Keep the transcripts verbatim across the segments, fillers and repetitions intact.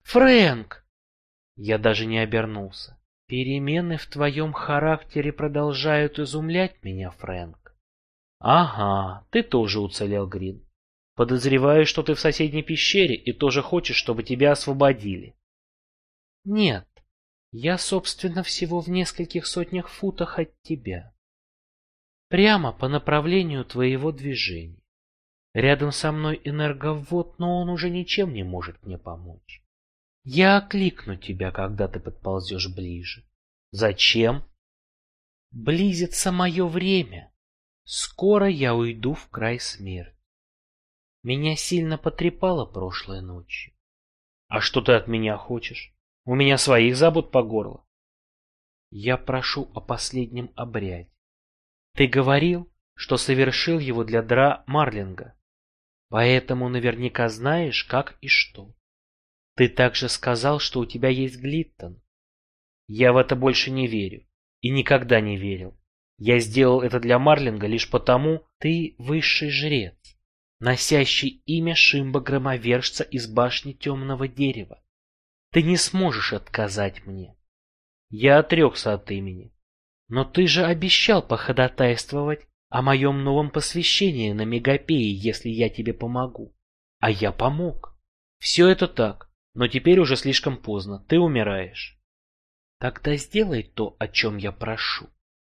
Фрэнк!» Я даже не обернулся. «Перемены в твоем характере продолжают изумлять меня, Фрэнк». «Ага, ты тоже уцелел, Грин. Подозреваю, что ты в соседней пещере и тоже хочешь, чтобы тебя освободили». «Нет, я, собственно, всего в нескольких сотнях футах от тебя. Прямо по направлению твоего движения. Рядом со мной энерговод, но он уже ничем не может мне помочь. Я окликну тебя, когда ты подползешь ближе». «Зачем?» «Близится мое время. Скоро я уйду в край смерти. Меня сильно потрепало прошлой ночью». «А что ты от меня хочешь? У меня своих забот по горло». «Я прошу о последнем обряде. Ты говорил, что совершил его для Дра Марлинга, поэтому наверняка знаешь, как и что. Ты также сказал, что у тебя есть Глиттон». «Я в это больше не верю. И никогда не верил. Я сделал это для Марлинга лишь потому, ты высший жрец, носящий имя Шимба-громовержца из башни Темного Дерева. Ты не сможешь отказать мне». «Я отрекся от имени». «Но ты же обещал походатайствовать о моем новом посвящении на Мегапее, если я тебе помогу». А я помог. Все это так, но теперь уже слишком поздно, ты умираешь. Тогда сделай то, о чем я прошу.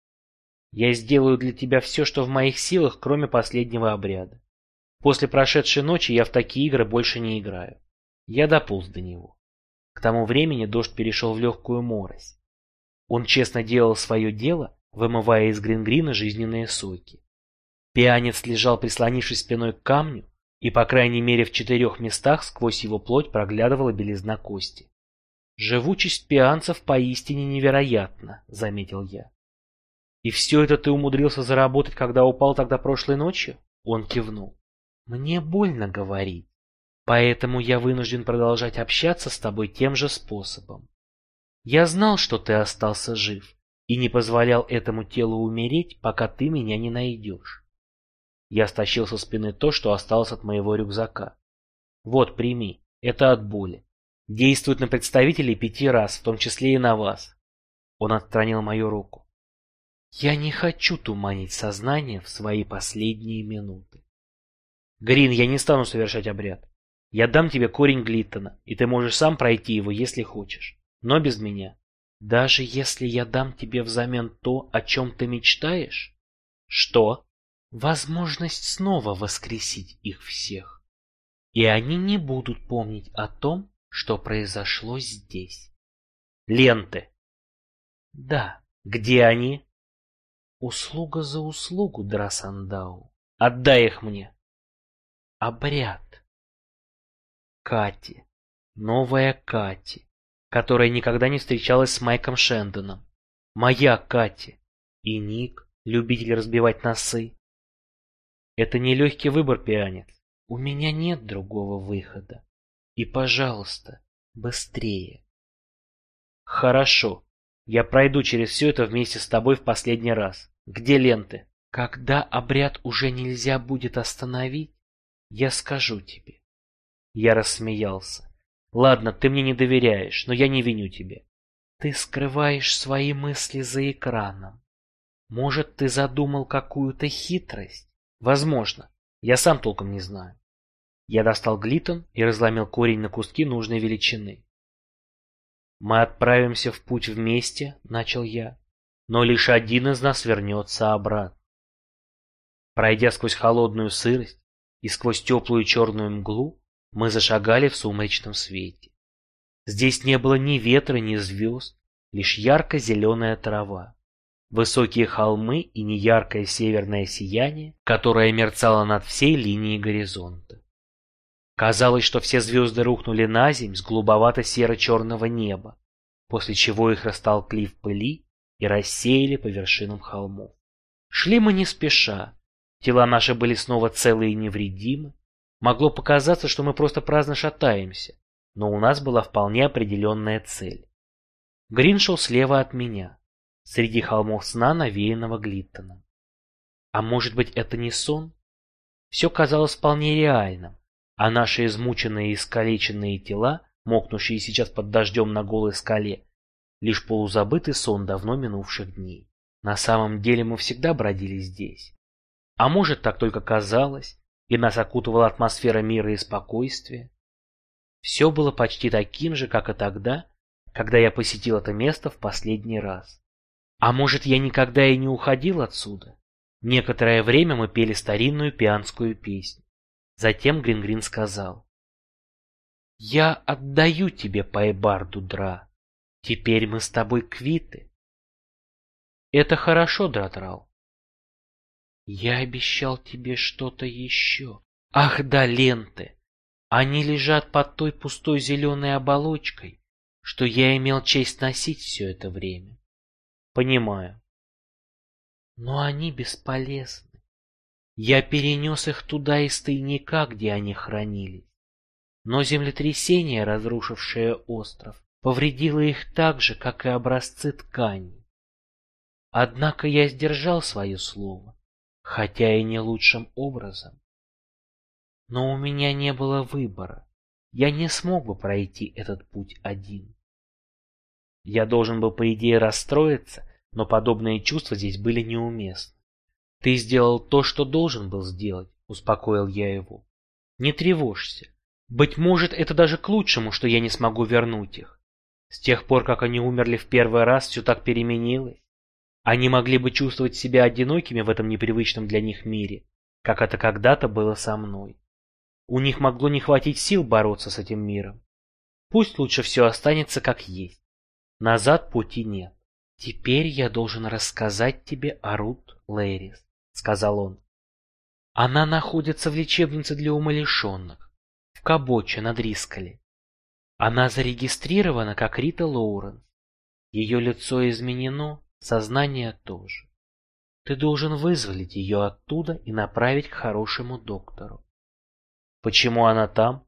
Я сделаю для тебя все, что в моих силах, кроме последнего обряда. После прошедшей ночи я в такие игры больше не играю. Я дополз до него. К тому времени дождь перешел в легкую морось. Он честно делал свое дело, вымывая из Грингрина жизненные соки. Пианец лежал, прислонившись спиной к камню, и по крайней мере в четырех местах сквозь его плоть проглядывала белизна кости. «Живучесть пианцев поистине невероятна», — заметил я. «И все это ты умудрился заработать, когда упал тогда прошлой ночью?» Он кивнул. «Мне больно говорить, поэтому я вынужден продолжать общаться с тобой тем же способом. Я знал, что ты остался жив, и не позволял этому телу умереть, пока ты меня не найдешь». Я стащил со спины то, что осталось от моего рюкзака. «Вот, прими, это от боли. Действует на представителей пяти раз, в том числе и на вас». Он отстранил мою руку. «Я не хочу туманить сознание в свои последние минуты. Грин, я не стану совершать обряд. Я дам тебе корень Глиттона, и ты можешь сам пройти его, если хочешь. Но без меня. Даже если я дам тебе взамен то, о чем ты мечтаешь?» «Что?» «Возможность снова воскресить их всех. И они не будут помнить о том, что произошло здесь». «Ленты?» «Да». «Где они?» «Услуга за услугу, Драсандау. Отдай их мне». «Обряд». Кати. Новая Кати, которая никогда не встречалась с Майком Шендоном. Моя Кати. И Ник, любитель разбивать носы. Это нелегкий выбор, пианец. У меня нет другого выхода. И, пожалуйста, быстрее. Хорошо. Я пройду через все это вместе с тобой в последний раз. Где ленты? Когда обряд уже нельзя будет остановить, я скажу тебе. Я рассмеялся. Ладно, ты мне не доверяешь, но я не виню тебя. Ты скрываешь свои мысли за экраном. Может, ты задумал какую-то хитрость? Возможно. Я сам толком не знаю. Я достал Глиттон и разломил корень на куски нужной величины. «Мы отправимся в путь вместе», — начал я, — «но лишь один из нас вернется обратно». Пройдя сквозь холодную сырость и сквозь теплую черную мглу, мы зашагали в сумрачном свете. Здесь не было ни ветра, ни звезд, лишь ярко-зеленая трава, высокие холмы и неяркое северное сияние, которое мерцало над всей линией горизонта. Казалось, что все звезды рухнули на земь с голубовато-серо-черного неба, после чего их растолкли в пыли и рассеяли по вершинам холмов. Шли мы не спеша, тела наши были снова целы и невредимы. Могло показаться, что мы просто праздно шатаемся, но у нас была вполне определенная цель. Грин шел слева от меня, среди холмов сна, навеянного Глиттоном. А может быть, это не сон? Все казалось вполне реальным, а наши измученные и искалеченные тела мокнущие сейчас под дождем на голой скале, лишь полузабытый сон давно минувших дней. На самом деле мы всегда бродили здесь. А может, так только казалось, и нас окутывала атмосфера мира и спокойствия. Все было почти таким же, как и тогда, когда я посетил это место в последний раз. А может, я никогда и не уходил отсюда? Некоторое время мы пели старинную пианскую песню. Затем Грингрин сказал: «Я отдаю тебе Пайбарду, Дра. Теперь мы с тобой квиты». «Это хорошо, Дратрал». «Я обещал тебе что-то еще. Ах да, ленты. Они лежат под той пустой зеленой оболочкой, что я имел честь носить все это время». «Понимаю». «Но они бесполезны. Я перенес их туда из тайника, где они хранились. Но землетрясение, разрушившее остров, повредило их так же, как и образцы ткани. Однако я сдержал свое слово, хотя и не лучшим образом. Но у меня не было выбора. Я не смог бы пройти этот путь один». Я должен был, по идее, расстроиться, но подобные чувства здесь были неуместны. «Ты сделал то, что должен был сделать», — успокоил я его. «Не тревожься. Быть может, это даже к лучшему, что я не смогу вернуть их. С тех пор, как они умерли в первый раз, все так переменилось. Они могли бы чувствовать себя одинокими в этом непривычном для них мире, как это когда-то было со мной. У них могло не хватить сил бороться с этим миром. Пусть лучше все останется как есть. Назад пути нет. Теперь я должен рассказать тебе о Рут Лэрис», — сказал он. «Она находится в лечебнице для умалишенных, в Кабоче на Дрисколе. Она зарегистрирована как Рита Лоуренс. Ее лицо изменено, сознание тоже. Ты должен вызволить ее оттуда и направить к хорошему доктору». «Почему она там?»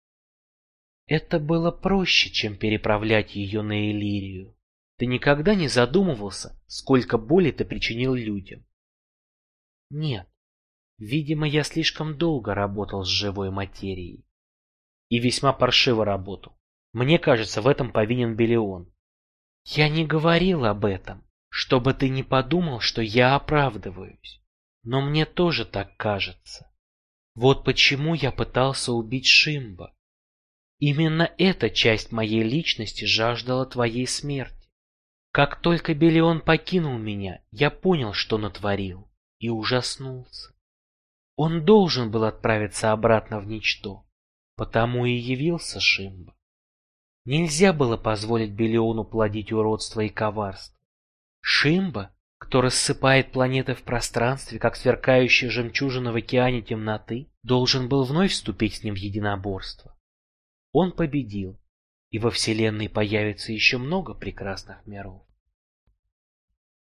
«Это было проще, чем переправлять ее на Иллирию. Ты никогда не задумывался, сколько боли ты причинил людям?» «Нет. Видимо, я слишком долго работал с живой материей. И весьма паршиво работал. Мне кажется, в этом повинен Белион». «Я не говорил об этом, чтобы ты не подумал, что я оправдываюсь. Но мне тоже так кажется. Вот почему я пытался убить Шимба. Именно эта часть моей личности жаждала твоей смерти. Как только Белион покинул меня, я понял, что натворил, и ужаснулся. Он должен был отправиться обратно в ничто, потому и явился Шимба. Нельзя было позволить Белиону плодить уродство и коварство. Шимба, кто рассыпает планеты в пространстве, как сверкающие жемчужины в океане темноты, должен был вновь вступить с ним в единоборство. Он победил, и во Вселенной появится еще много прекрасных миров.